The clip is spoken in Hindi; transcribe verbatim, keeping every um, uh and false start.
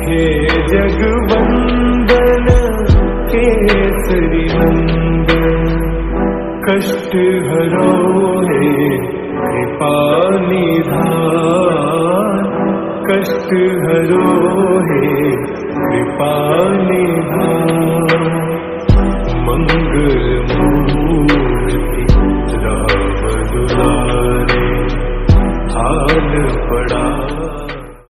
हे जगवंदन केसरी नंदन, कष्ट हरो हे कृपा निधान, कष्ट हरो हे कृपा निधान। मंगल